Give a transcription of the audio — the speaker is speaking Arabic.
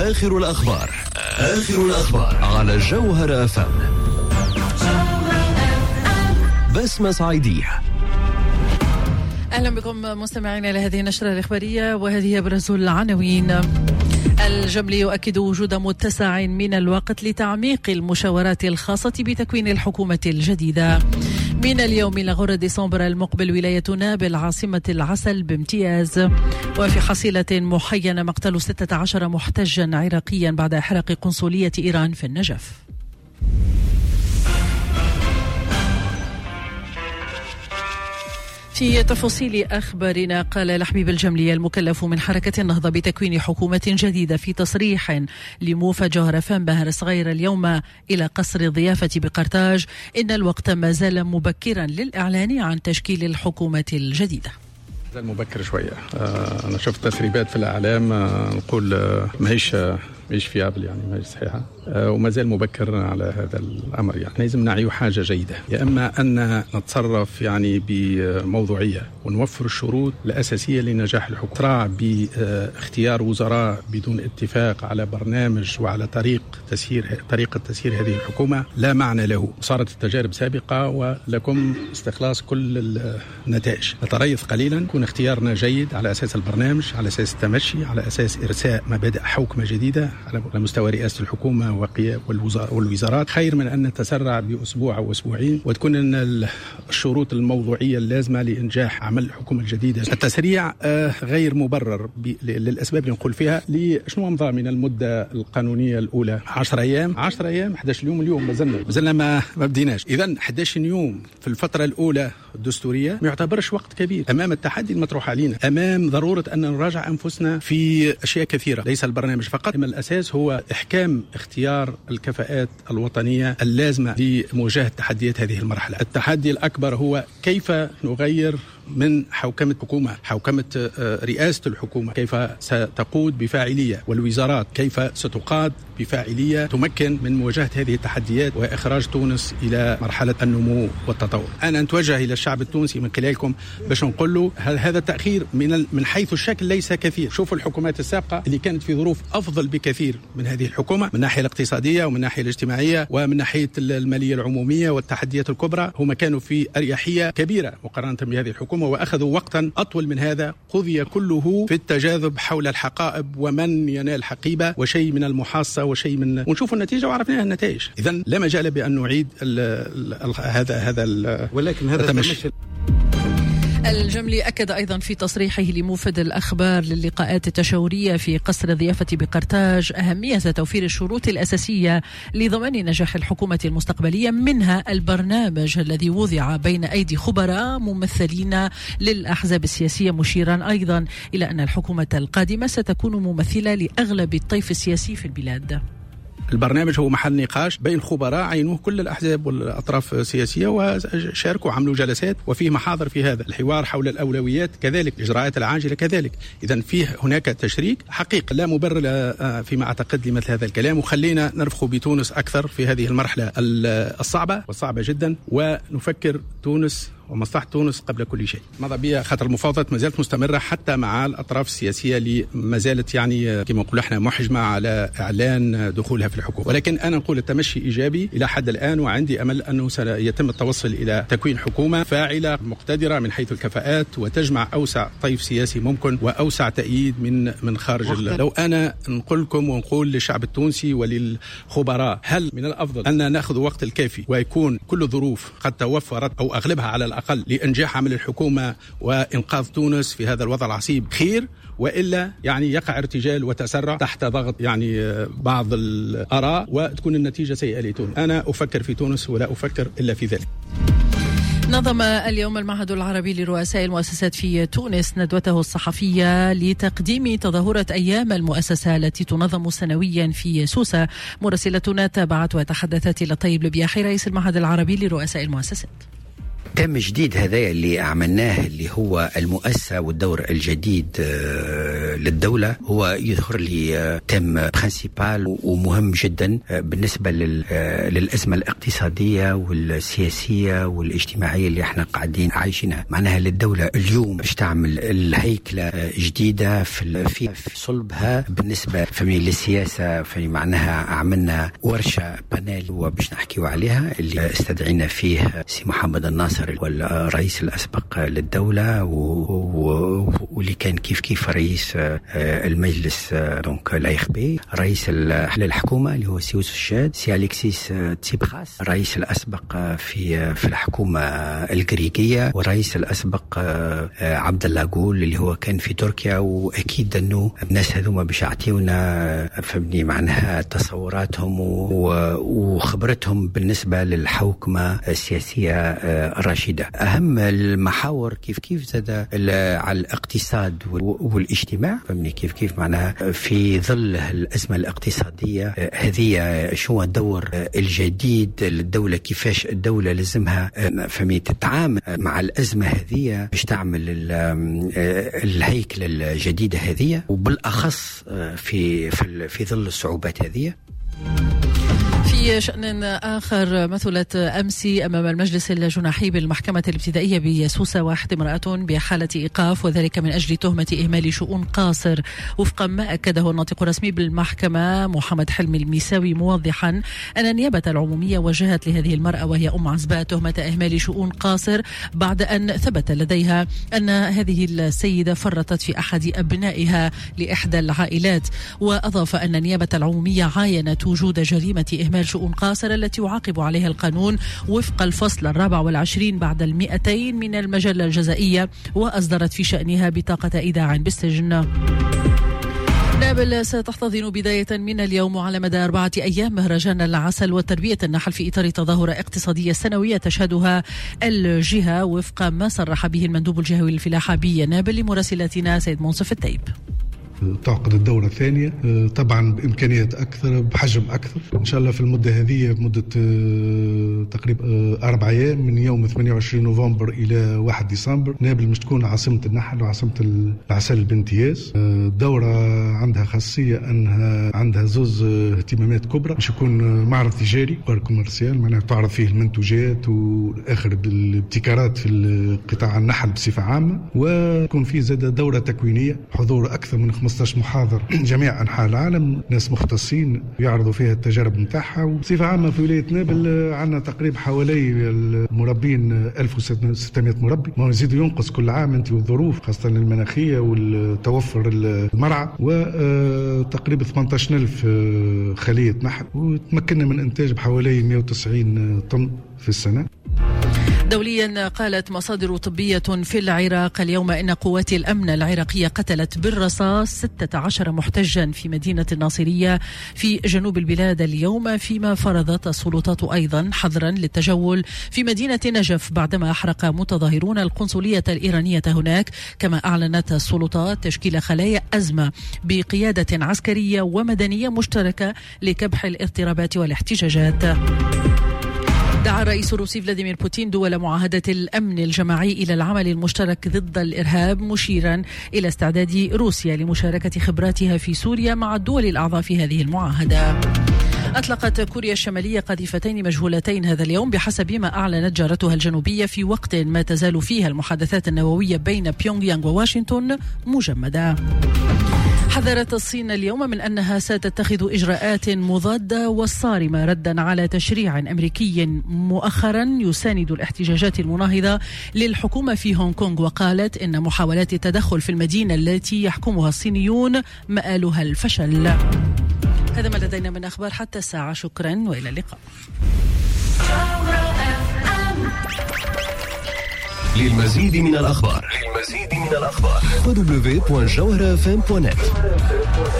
آخر الأخبار على جوهر FM. بسمة صعيدية. أهلا بكم مستمعين لهذه النشرة الإخبارية، وهذه أبرز العناوين. الجملي يؤكد وجود متسع من الوقت لتعميق المشاورات الخاصة بتكوين الحكومة الجديدة. من اليوم إلى غر ديسمبر المقبل ولايتنا بالعاصمة العسل بامتياز. وفي حصيلة محينة مقتل 16 محتجا عراقيا بعد إحراق قنصلية إيران في النجف. في تفاصيل أخبارنا، قال لحبيب الجملي المكلف من حركة النهضة بتكوين حكومة جديدة في تصريح لموفى جوهر فم بهر صغير اليوم إلى قصر الضيافة بقرطاج إن الوقت ما زال مبكرا للإعلان عن تشكيل الحكومة الجديدة. مبكر شوية. أنا شفت تسريبات في الإعلام نقول ما هيش فيابل، يعني ما هيش صحيحة، وما زال مبكر على هذا الأمر. يعني لازم نعي حاجة جيدة، يا إما أن نتصرف يعني بموضوعية ونوفر الشروط الأساسية لنجاح الحكومة. صراع باختيار وزراء بدون اتفاق على برنامج وعلى طريقة تسيير هذه الحكومة لا معنى له. صارت التجارب سابقة ولكم استخلاص كل النتائج. نتريث قليلا، يكون اختيارنا جيد على أساس البرنامج، على أساس التمشي، على أساس إرساء مبادئ حوكمة جديدة على مستوى رئاسة الحكومة والوزارات، خير من أن نتسرع بأسبوع أو أسبوعين وتكون أن الشروط الموضوعية اللازمة لإنجاح عمل الحكومة الجديدة. التسريع غير مبرر للأسباب اللي نقول فيها. شنو مضى من المدة القانونية الأولى؟ 10 أيام 11 يوم. اليوم مازلنا ما بديناش. إذن 11 يوم في الفترة الأولى الدستورية ما يعتبرش وقت كبير أمام التحدي المطروح علينا، أمام ضرورة أن نراجع أنفسنا في أشياء كثيرة. ليس البرنامج فقط، أما الأساس هو إحكام اختيار الكفاءات الوطنية اللازمة لمواجهة تحديات هذه المرحلة. التحدي الأكبر هو كيف نغير من حوكمة حكومة، حوكمة رئاسة الحكومة، كيف ستقود بفاعلية، والوزارات كيف ستقاد بفاعلية تمكن من مواجهة هذه التحديات وإخراج تونس إلى مرحلة النمو والتطور. أنا نتوجه إلى الشعب التونسي من خلالكم باش نقول له هذا التأخير من حيث الشكل ليس كثير. شوفوا الحكومات السابقة اللي كانت في ظروف أفضل بكثير من هذه الحكومة، من الناحية الاقتصادية ومن الناحية الاجتماعية ومن ناحية المالية العمومية والتحديات الكبرى. هم كانوا في أريحية كبيرة مقارنة بهذه الحكومة، وأخذوا وقتا أطول من هذا قضي كله في التجاذب حول الحقائب ومن ينال حقيبة وشيء من المحاصة وشيء من، ونشوف النتيجة وعرفنا النتائج. إذن لا مجال بأن نعيد هذا ولكن هذا التمشي. الجملي أكد أيضا في تصريحه لموفد الأخبار للقاءات التشاورية في قصر الضيافة بقرطاج أهمية توفير الشروط الأساسية لضمان نجاح الحكومة المستقبلية، منها البرنامج الذي وضع بين أيدي خبراء ممثلين للأحزاب السياسية، مشيرا أيضا إلى أن الحكومة القادمة ستكون ممثلة لأغلب الطيف السياسي في البلاد. البرنامج هو محل نقاش بين خبراء عينوه كل الأحزاب والأطراف السياسية وشاركوا عملوا جلسات وفيه محاضر في هذا الحوار حول الأولويات، كذلك الإجراءات العاجلة كذلك. إذن فيه هناك تشريك حقيقة لا مبرر فيما أعتقد لمثل هذا الكلام، وخلينا نرفق بتونس أكثر في هذه المرحلة الصعبة جدا، ونفكر تونس ومصلحة تونس قبل كل شيء. ماذا بيا خاطر المفاوضات ما زالت مستمرة حتى مع الأطراف السياسية اللي ما زالت يعني كما نقول احنا محجمة على إعلان دخولها في الحكومة، ولكن أنا نقول التمشي إيجابي إلى حد الآن، وعندي أمل أنه سيتم التوصل إلى تكوين حكومة فاعلة مقتدرة من حيث الكفاءات وتجمع أوسع طيف سياسي ممكن وأوسع تأييد من خارج. لو أنا نقول لكم ونقول للشعب التونسي وللخبراء، هل من الأفضل أن نأخذ وقت الكافي ويكون كل الظروف قد توفرت أو أغلبها على الأقل لإنجاح عمل الحكومة وإنقاذ تونس في هذا الوضع العصيب خير، وإلا يعني يقع ارتجال وتسرع تحت ضغط يعني بعض الآراء وتكون النتيجة سيئة لتونس. أنا أفكر في تونس ولا أفكر إلا في ذلك. نظم اليوم المعهد العربي لرؤساء المؤسسات في تونس ندوته الصحفية لتقديم تظاهرة أيام المؤسسة التي تنظم سنويا في سوسة. مراسلتنا تابعت وتحدثت إلى طيب لبياحي رئيس المعهد العربي لرؤساء المؤسسات. تم جديد هذا اللي عملناه اللي هو المؤسسة والدور الجديد للدولة، هو يظهر لي تم برينسيبال ومهم جدا بالنسبة للأزمة الاقتصادية والسياسية والاجتماعية اللي احنا قاعدين عايشينها. معناها للدولة اليوم باش تعمل الهيكلة جديدة في صلبها بالنسبة فمي للسياسة. فمي معناها عملنا ورشة بانيل وباش نحكيو عليها اللي استدعينا فيه سي محمد الناصر والرئيس الأسبق للدولة واللي كان كيف رئيس المجلس دونك لايخبي، رئيس الحكومة اللي هو سي يوسف الشاد، سي أليكسيس تسيبراس الرئيس الأسبق في الحكومة الغريقية، والرئيس الأسبق عبد الله غول اللي هو كان في تركيا. وأكيد أنه الناس هذوما باش يعطيونا فهمني معناها تصوراتهم وخبرتهم بالنسبة للحوكمة السياسية الرشيدة. أهم المحاور كيف زاد على الاقتصاد والاجتماع، فهمني كيف معناها في ظل الأزمة الاقتصادية هذه شو الدور الجديد للدولة، كيفاش الدولة لازمها فهمي تتعامل مع الأزمة هذه باش تعمل الهيكلة الجديدة هذه، وبالأخص في ظل الصعوبات هذه. في شأن آخر، مثلت أمس أمام المجلس الجناحي بالمحكمة الابتدائية بسوسة واحد امرأة بحالة إيقاف، وذلك من أجل تهمة إهمال شؤون قاصر، وفق ما أكده الناطق الرسمي بالمحكمة محمد حلمي الميساوي، موضحا أن النيابة العمومية وجهت لهذه المرأة وهي أم عزباء تهمة إهمال شؤون قاصر بعد أن ثبت لديها أن هذه السيدة فرطت في أحد أبنائها لإحدى العائلات. وأضاف أن النيابة العمومية عاينت وجود جريمة إهمال شؤون قاصر التي يعاقب عليها القانون وفق الفصل 24 بعد 200 من المجلة الجزائية، وأصدرت في شأنها بطاقة إيداع بالسجن. نابل ستحتضن بداية من اليوم وعلى مدى 4 أيام مهرجان العسل وتربية النحل في إطار تظاهرة اقتصادية سنوية تشهدها الجهة، وفق ما صرح به المندوب الجهوي للفلاحة بنابل لمراسلتنا سيد منصف التيب. تعقد الدورة الثانية طبعا بإمكانيات أكثر بحجم أكثر إن شاء الله في المدة هذه، بمدة تقريبا 4 أيام من يوم 28 نوفمبر إلى 1 ديسمبر. نابل مش تكون عاصمة النحل وعاصمة العسل بامتياز. الدورة عندها خاصية أنها عندها زوز اهتمامات كبرى، مش يكون معرض تجاري كوميرسيال معناها تعرض فيه المنتوجات وآخر الابتكارات في قطاع النحل بصفة عامة، ويكون فيه زاد دورة تكوينية حضور أكثر من 15 محاضر جميع أنحاء العالم، ناس مختصين يعرضوا فيها التجارب نتاعها. وبصفة عامة في ولاية نابل عندنا تقريبا حوالي المربين 1600 مربي، ما يزيد ينقص كل عام انت والظروف خاصة المناخية والتوفر المرعى، وتقريبا 18000 خلية نحل، وتمكننا من إنتاج بحوالي 190 طن في السنة. دوليا، قالت مصادر طبية في العراق اليوم إن قوات الأمن العراقية قتلت بالرصاص 16 محتجا في مدينة الناصرية في جنوب البلاد اليوم، فيما فرضت السلطات أيضا حظرا للتجول في مدينة نجف بعدما أحرق متظاهرون القنصلية الإيرانية هناك. كما أعلنت السلطات تشكيل خلايا أزمة بقيادة عسكرية ومدنية مشتركة لكبح الاضطرابات والاحتجاجات. دعا الرئيس الروسي فلاديمير بوتين دول معاهدة الأمن الجماعي إلى العمل المشترك ضد الإرهاب، مشيرا إلى استعداد روسيا لمشاركة خبراتها في سوريا مع الدول الأعضاء في هذه المعاهدة. أطلقت كوريا الشمالية قذيفتين مجهولتين هذا اليوم بحسب ما أعلنت جارتها الجنوبية، في وقت ما تزال فيها المحادثات النووية بين بيونغ يانغ وواشنطن مجمدة. حذرت الصين اليوم من أنها ستتخذ إجراءات مضادة وصارمة ردا على تشريع أمريكي مؤخرا يساند الاحتجاجات المناهضة للحكومة في هونغ كونغ، وقالت إن محاولات التدخل في المدينة التي يحكمها الصينيون مآلها الفشل. هذا ما لدينا من أخبار حتى الساعة، شكرا وإلى اللقاء. للمزيد من الأخبار www.jawharafm.net